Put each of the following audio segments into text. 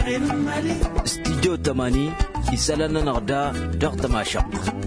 استديو 80 يسألنا نغدا دغت ما شق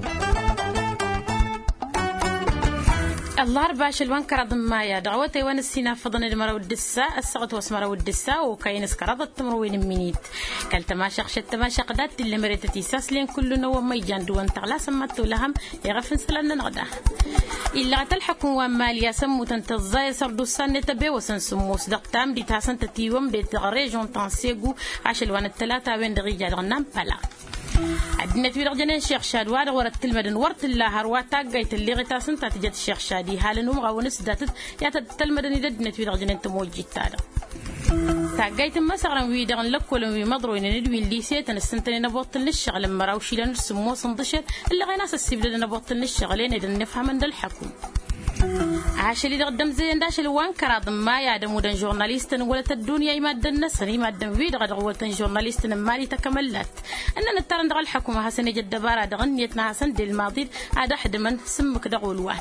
الله رباش الوانكر ضمايا دعوتي وانا السينا فضن المرا الدسا السقط واسمرا الدسا وكاين سكرات التمروين منيت قال تماشق شت تماشق دات اللي مريتتي ساسلين كل نو ما يجان دوان تغلا سمتو لهم يغفن سلنا نغدا إلا تلحقون وماليا سمو تنتظاي سردو السنة تبي وسن سموس دقتام دي تاسن تتيوم دي تغريجون تنسيقو عشل وان التلاتة وين دغيجا غنام بلا عدنا في رجنا الشيخ شاد واد ورت المدن ورت الله هرواتا جيت اللي غتا سنت تجت الشيخ شادي حالن ومغونس داتت يا تلمدن يدنا في رجنا انت موجي تادا تاجيت ما سغرن ويدغن لكل وي مضروين ندوي اللي سيتن السنتين نبوط للشغل مراوشي لن سمو صندشت اللي غيناس السيبل نبوط للشغلين ندن نفهم عند الحكم عاش اللي قدم زين داش الوان كراض ما يا دمودن جورناليستن ولا الدنيا يمد النسر يمد فيد غد غولتن جورناليستن مالي تكملت اننا ترى ندغ الحكومه حسن جد بارا دغنيتنا حسن دي الماضي هذا احد من سمك دغول واحد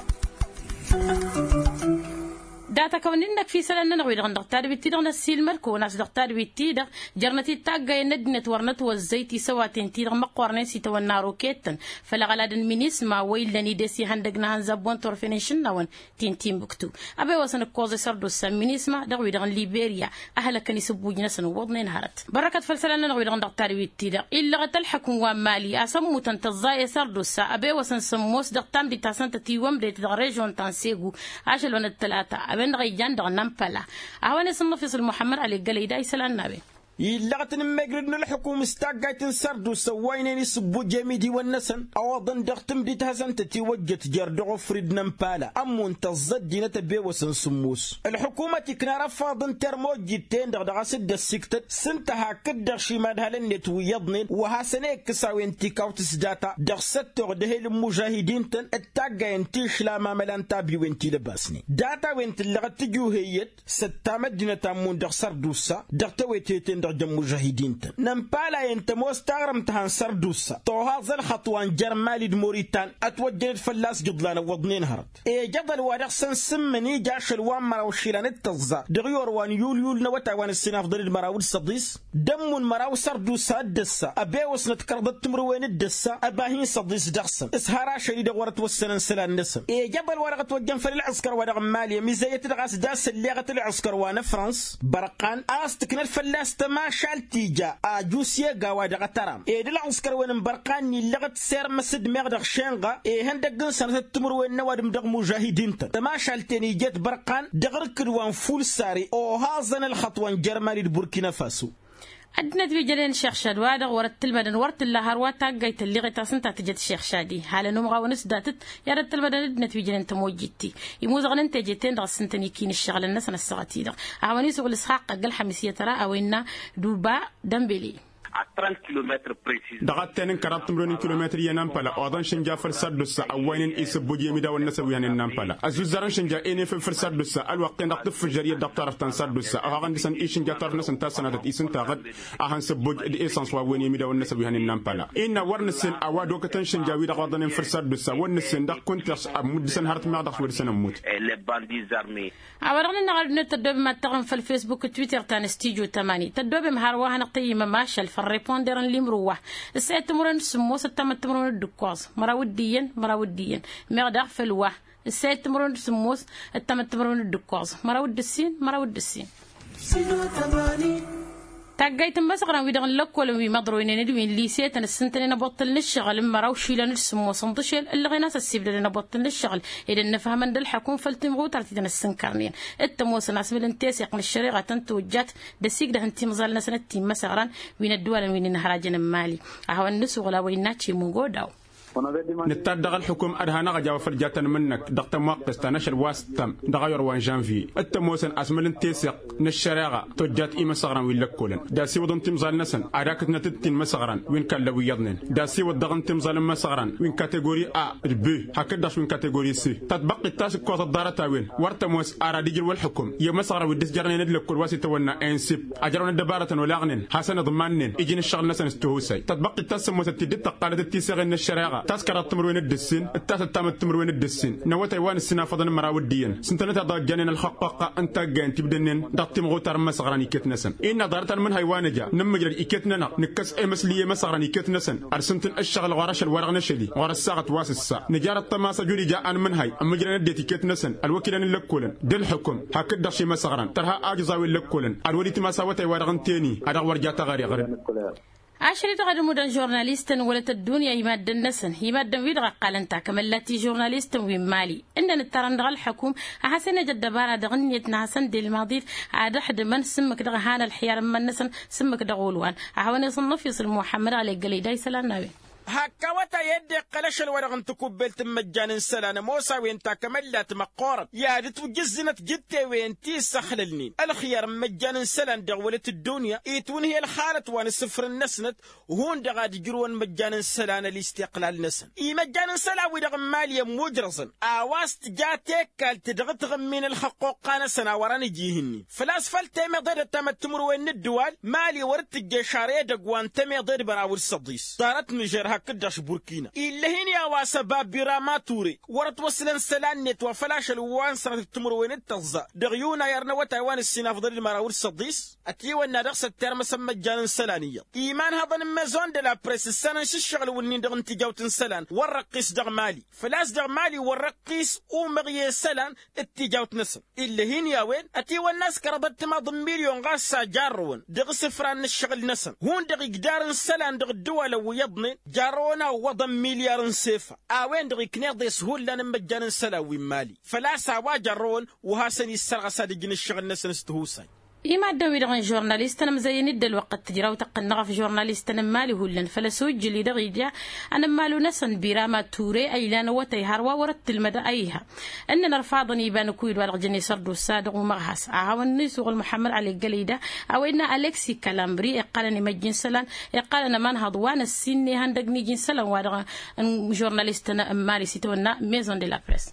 داتا كون انك في سنه نغوي دغ دكتور بيتي دغ السيل مركو ناس دكتور بيتي دغ جرنتي تاغا ندنت ورنت والزيت سواتين تي دغ مقورنسي تو الناروكيتن فلا غلاد المينيس ما ويلني دسي هندغنا هنزبون تورفينيشن نون تين بكتو ابي وسن كوز سردو سمينيس ما دغ دغ ليبيريا اهل كني سبوج نسن وضن نهرت بركه فلسلنا نغوي دغ دكتور بيتي دغ الا غتلحكم ومالي اسمو تنتزاي سردو سا ابي وسن سموس دغ تام دي تاسنت تي وم دي ريجون تانسيغو عشل ون الثلاثه بين غيجان دغ نمبلا أهواني صنفيس المحمد علي قليدا يسأل النبي يلغتن مجرد الحكومة استاقايتن سردو سوينين يسبو جميدي والنسن أوضن دغتم دي تهزن تتوجت جردغو فريد نمبالا أمون تزد دينة بيوسن سموس الحكومة تكنا رفاضن ترموجتين دغدغا سد السكتت سنتها كدغ شمادها لنت ويضنين وهاسنيك كساوين تيكاو تسداتا دغ ستغ دهيل المجاهدين تن اتاقاين تيشلا ماملان تابي وينتي لباسني داتا وينت اللغت تجوهيت ستامد دينة أمون دغ سردوسا دغ تويتين جم مجاهدين نمبالا ينت مستغرم تهان سردوسا طوها ذا الخطوان جرمالي دموريتان اتوجدت فلاس جدلان وضنين هرت جدل وادق سنسمني جاش الوان مراو شيلان التغزا دغيور وان يول نوتا وان السناف ضد المراو الصديس دم مراو سردوسا الدسا ابيوس نتكربت تمروين الدسا اباهين صديس دغسن اسهارا شديد ورت والسنن سلان نسم جبل ورقه وجن في العسكر ودغ ماليه ميزايه دغاس داس اللي العسكر وانا فرنس برقان استكن الفلاس ما شالتيجا اجوسيه غاوا دغ ترام دل عسكر وين برقاني لغت سير مسد مغدغ شنغا هندغن سنه تمر وين نوادم دغ مجاهدين ما شالتني جت برقان دغ كدوان فول ساري او هازن الخطوان جرمالي بوركينا فاسو عدنا في جلين الشيخ شاد وادغ ورت المدن ورت الله هرواتا جيت اللي غيت سنت تجت الشيخ شادي حال انه مغاونس داتت يا رت المدن عدنا في جلين تموجتي يموز غن انت جيتين دغ سنتني كين الشغل الناس انا السغتي دغ اواني سوق الاسحاق قال حمسيه ترى او ان دوبا دمبلي 30 كيلومتر بريسيز دغت تنين كرات تمرون كيلومتر ينامبلا اذن شنجا فرسدس اوين يسبوجي ميدا والنسوي هن نامبلا ازوزران شنجا اني في فرسدس الوقت نقط في جريه دكتور تنسدس اغان سن اي شنجا ترنس انت سنه ايسن تاغد اهان سبوج الايسانس وين ميدا والنسوي هن نامبلا ان ورنسن اوادو كتن شنجا ويدا غدن فرسدس ونسن دق كنت مدسن هرت ما دخ ورسن موت لي باندي زارمي اورغنا نغال نتدوب ما تغن في الفيسبوك تويتر تان استيجو 8 تدوب مهروها نقيم ماشل ريبوندر اللي مروه الساعه تمرن سمو ستة تمرن الدكواز مراوديا مغدغ في الواه الساعه تمرن سموس تمرن الدكواز مراود السين تاجيت مسقرا ويدغن لكل وي مضروين ندوين ليسيت السنتين نبطل الشغل مراوشي لن السمو صندشل اللي غيناس السيبل نبطل الشغل اذا نفهم ان الحكومه فلتمغو ترتيدن السنكرنين التموس ناس بالانتساق من الشريعه تنتوجات دسيق ده انت مزالنا سنتي مسقرا وين الدول وين نهراجن مالي اهو الناس ولا ويناتشي مغوداو نتدغ الحكومة أدهانا غجاو فرجاتن منك دقت موقس تنشر واستم دغير وان جانفي التموسن أسمل تيسق نشريعة تجات إيما صغران وين لكولن داسي ودن تمزال نسن عراكت نتتين مسغران وين كان لو يضنن داسي ودغن تمزال مسغران وين كاتيجوري A B هكذاش وين كاتيجوري C تطبق التاس كوت الدارة وين ورتموس أراديجل والحكم يمسغر ودس جرنا ندل كل واسي تونا إنسب أجرنا الدبارة ولاغنن حسن ضمانن يجين الشغل نسن استهوسي تطبق التاس موس تدت تقالد التيسغ الشريعة تذكر التمروين الدسين التام التمروين الدسين نوى تايوان السنة فضل مراوديا سنتنا ضاجانين الحقاقة أنت جان تبدنين ضغط مغوتر مسغراني كتنسن إن دارت من هايوان جا نمجر إكتنا نكس أي مسلية مسغراني كتنسن أرسنتن الشغل غرش الورق نشلي غرس الساعة واس الساعة نجار التماسة جوري جاء من هاي أمجر نديتي كتنسن الوكيلان اللكولن دل حكم هكذا شيء مسغران ترها أجزاوي اللكولن الولي تماسة وتاي ورقن تاني هذا ورجات غير غير عشرة غدمودن جورناليستن ولت الدنيا يماد النسن يماد ويدغ قالنتا كملاتي جورناليستن ومالي إننا الترندغ الحكوم أحسن جد بارا دغنيتنا حسن دي الماضي عاد حد من سمك دغ هان الحيار من نسن سمك دغولوان أحواني صنف يصل محمد علي قليداي سلام هكا وتا يدي قلش الورغن تكبلت مجان سلانة موسى وينتا كملات مقارب يا توجزنت جدتي وينتي سخللني الخيار مجان سلان دغولة الدنيا ايتون هي الخالة وان السفر النسنت وهون دغاد جروان مجان سلانة لاستقلال نسن اي مجان سلا ودغ ماليا مجرسن اواست جاتيك كال تدغتغ من الحقوق نسنا وراني جيهني فلاسفل تيمي ضد تمتمر وين الدوال مالي ورت الجشارية دقوان تيمي ضد براول الصديس طارت مجرها كداش بوركينا إلا هنا واسباب براما توري ورت وصلن سلان نت وفلاش الوان سنة التمروين التغزا دغيونا يرنا وتايوان السنة فضل المراور الصديس أتيوان رقص الترم سمى جان سلانية إيمان هذا المازون دي لا بريس السنة الشغل والنين دغن تجاوت سلان ورقيس دغ مالي فلاس دغ مالي ورقيس ومغي سلان التجاوت نسن إلا هنا وين أتيوان الناس كربت ما ضم مليون غاسا جارون دغ سفران الشغل نسن هون دغ قدار سلان دغ الدول ويضنين رونا وضم مليار سيفا اوين دغي كنيض سهول لنا مجان سلاوي مالي فلا سوا جرون وهاسن يسرغ صادقين الشغل ناس نستهوسين إما الدوي دغن جورناليستنا مزين يد الوقت تجرا وتقنغ في جورناليستنا مالي هولن فلا سوج اللي دغيديا أنا مالو نسن براما توري أي لان وتي هروا ورت المدى أيها أن نرفاضني يبان كويد والغجني سردو الصادق ومغهس عاون نسوق المحمد على الجليدة أو إن أليكسي كالامبري قالني مجين سلان قالنا من هضوان السني هندقني جين سلان ودغ جورناليستنا مالي سيتونا ميزون دي لا بريس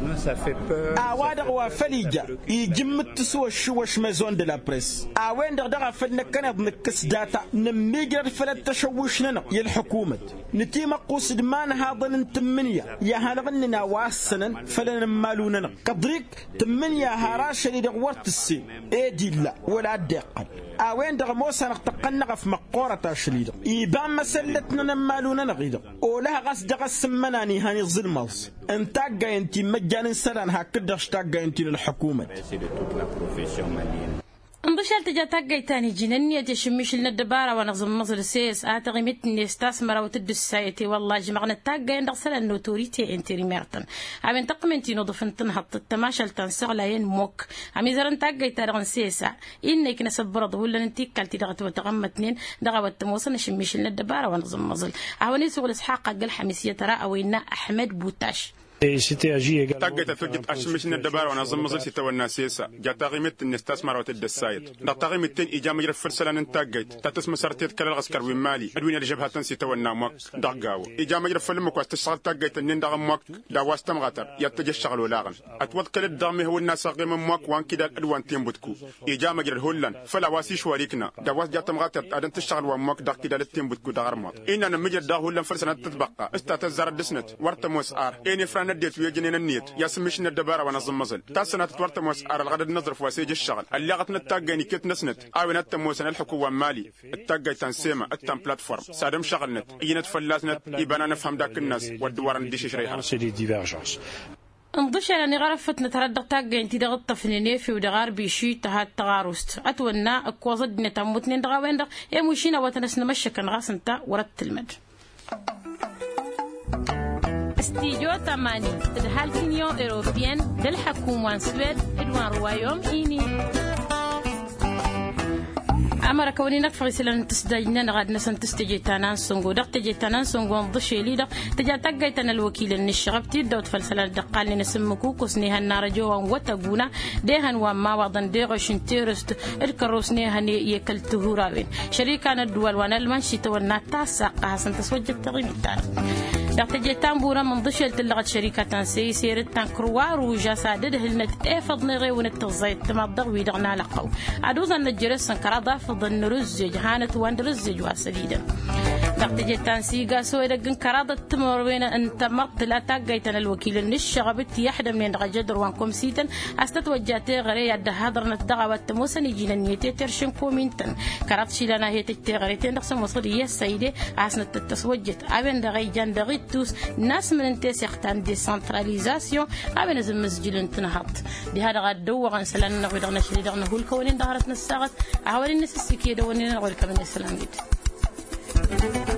أوادغ وفليجا يجمت سوى الشوش ميزون دي لا بريس اوين دغدغه فلنا كنب نكس داتا نميجر فلا تشوشنا يا الحكومه نتيما قوسد مان هذا نتمنيا يا هلغننا واسنا فلا مالوننا قدريك تمنيا هراش اللي دغورت السي ايدي لا ولا دقل اوين دغ موسى نقتقنغ في مقوره تشليد يبان مسلتنا مالوننا غيدا ولا غاس دغ سمناني هاني ظلموس انت انت مجان سلان هكذا اشتاق انت للحكومه انضشال تجاتاقاي تاني جنني تشمش لنا الدبارة ونظم مصر سيس متني استثمر وتد السايتي والله جمعنا التاقاي ندغسل النوتوريتي انتي ريميرتن عمين تقمنتي نضفن تنهط التماشل تنسغلاين موك عمي زرن تاقاي تارغن سيسا إنك نسب برض ولا ننتيك كالتي دغت وتغمتنين دغوت تموصل نشمش لنا الدبارة ونظم مصر عواني سوغل اسحاق قل حميسية ترى اوينا أحمد بوتاش تاجت تفجت أشمش الدبار ونظم مصر ستونا سياسة جات قيمة نستثمر وتد السايد نقطة قيمة تين إجامة جرف فرسلان انتاجت تتسمى سرتيت كلا العسكر ومالي أدوين الجبهة تنسي تونا موك دقاو إجامة جرف فلمك واستشغل تاجت النين دغم موك دواستم غاتر يتجي الشغل ولاغن أتوض كل الدغم هو الناس قيم موك وان كده الألوان تيم بتكو إجامة جرف هولن فلا واسيش وريكنا دواست جاتم غاتر أدن تشتغل وموك دق كده للتيم بتكو دغر موك إننا نمجر دغ هولن فرسلان تتبقى استاتزار دسنت ورتموس إني فران نديت ويجنين النيت يا سمشنا الدبارة ونظم مزل تاسنا تتورت موسعر الغد نظرف واسيج الشغل اللي غتنا التاجي نكت نسنت او نت موسنا الحكومه مالي التاجي تنسيما التم بلاتفورم سادم شغلنت ينت فلاتنا يبان نفهم داك الناس والدوار نديش شريحه انضش على نغرفت نتردد تاجي انت ضغط فنيني في ودغار بيشي تهات تغارست اتونا اكوزد نتموتنين دغاوين دغ يا مشينا وتنسنا مشكن غاس انت ورت المد استيجو تماني تدهال كينيو إيروبيان دل حكومة سويد إدوان روايوم إيني أمر كوني نكفر سلان تستجنا نغاد نسن تستجي تانان سونغو دق تجي تانان سونغو مضشي لي دق تجا تقاي تانا الوكيل النشغب تيدا وتفلسلان دقال لي نسمكو كسنيها النار جوان وتقونا ديهان وما وضن ديغشن تيرست الكروسنيها يكل تهوراوين شريكان الدول وانا المنشي تونا تاساق حسن تسوجد تغيب تانا دقت تامبورا من ضشل تلغت شركة سيرت تنكروا روجا سادده النت افض نغي ونتزيت تمضغ ويدغنا لقو عدوزا نجرس سنكرا ضافض النرزج هانت واندرزج واسديدا تقتجتان سيقا سوى دقن كرادة تمروين انت مقتلا تاقيتنا الوكيل النشغبت يحدى من غجدر وانكم سيتن استتوجهتي غري يد هادرنا الدغا والتموسن يجينا نيتي ترشنكو مينتن كرات شيلنا هي تغريتين نقسم مصرية السيدة عسنة التسوجت ابن دغي جان دغي توس ناس من انت سيختان ديسنتراليزاسيون ابن زم مسجل انتنهض بهذا غدو غنسلان نغدغنا شريدغنا هو الكونين دهرتنا الساغت احوالي الناس السكيدة ونين نغول كمان السلام جد